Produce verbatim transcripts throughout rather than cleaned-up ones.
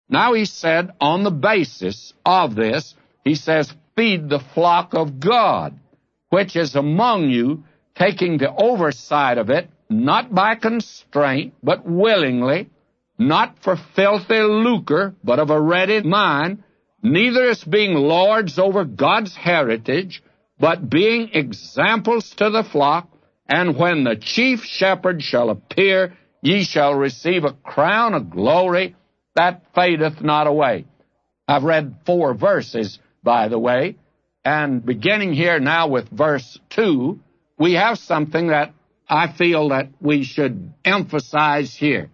Now he said, on the basis of this, he says, feed the flock of God, which is among you, taking the oversight of it, not by constraint, but willingly, not for filthy lucre, but of a ready mind, neither as being lords over God's heritage, but being examples to the flock. And when the chief shepherd shall appear, ye shall receive a crown of glory that fadeth not away. I've read four verses, by the way, and beginning here now with verse two, we have something that I feel that we should emphasize here.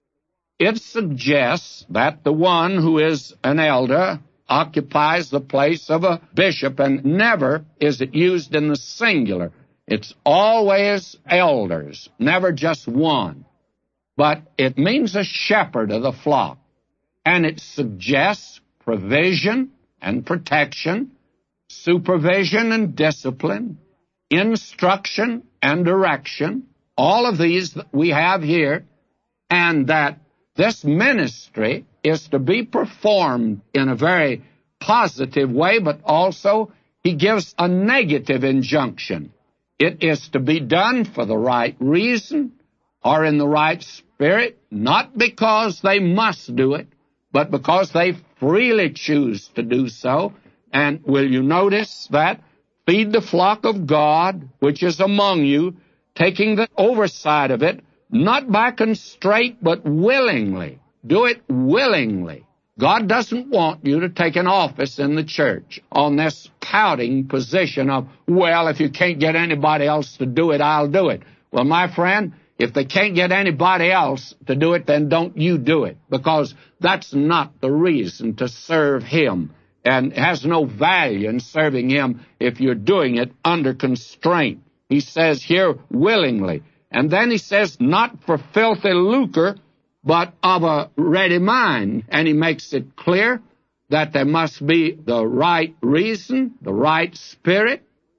It suggests that the one who is an elder occupies the place of a bishop, and never is it used in the singular. It's always elders, never just one. But it means a shepherd of the flock, and it suggests provision and protection, supervision and discipline, instruction and direction, all of these that we have here, and that this ministry is to be performed in a very positive way, but also he gives a negative injunction. It is to be done for the right reason or in the right spirit, not because they must do it, but because they freely choose to do so. And will you notice that? Feed the flock of God, which is among you, taking the oversight of it, not by constraint, but willingly. Do it willingly. God doesn't want you to take an office in the church on this pouting position of, well, if you can't get anybody else to do it, I'll do it. Well, my friend, if they can't get anybody else to do it, then don't you do it, because that's not the reason to serve Him, and it has no value in serving Him if you're doing it under constraint. He says here, willingly. And then he says, not for filthy lucre, but of a ready mind. And he makes it clear that there must be the right reason, the right spirit,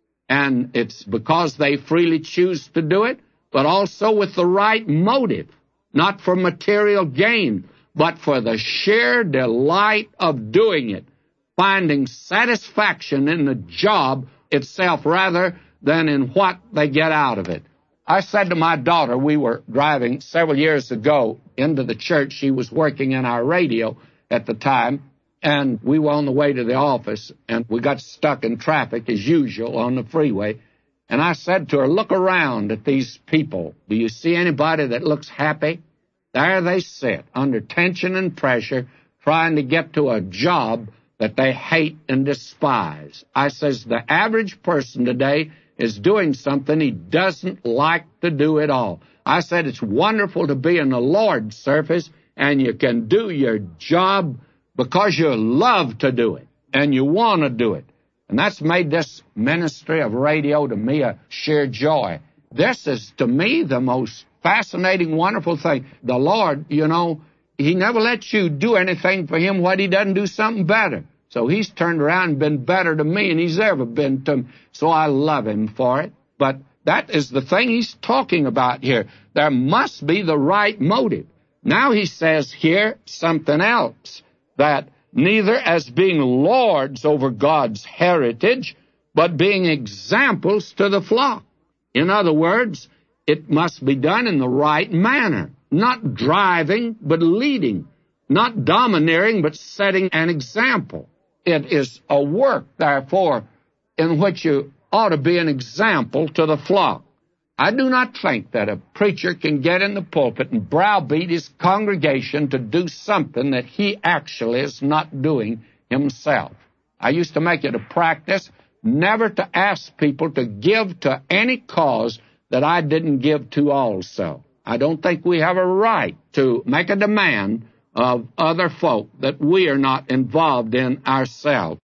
and it's because they freely choose to do it, but also with the right motive, not for material gain, but for the sheer delight of doing it, finding satisfaction in the job itself rather than in what they get out of it. I said to my daughter, we were driving several years ago into the church. She was working in our radio at the time, and we were on the way to the office, and we got stuck in traffic as usual on the freeway. And I said to her, look around at these people. Do you see anybody that looks happy? There they sit, under tension and pressure, trying to get to a job that they hate and despise. I says, the average person today is doing something he doesn't like to do at all. I said, it's wonderful to be in the Lord's service, and you can do your job because you love to do it, and you want to do it. And that's made this ministry of radio to me a sheer joy. This is, to me, the most fascinating, wonderful thing. The Lord, you know, He never lets you do anything for Him what He doesn't do something better. So He's turned around and been better to me than He's ever been to me. So I love Him for it. But that is the thing He's talking about here. There must be the right motive. Now He says here something else, that neither as being lords over God's heritage, but being examples to the flock. In other words, it must be done in the right manner, not driving, but leading, not domineering, but setting an example. It is a work, therefore, in which you ought to be an example to the flock. I do not think that a preacher can get in the pulpit and browbeat his congregation to do something that he actually is not doing himself. I used to make it a practice never to ask people to give to any cause that I didn't give to also. I don't think we have a right to make a demand of other folk that we are not involved in ourselves.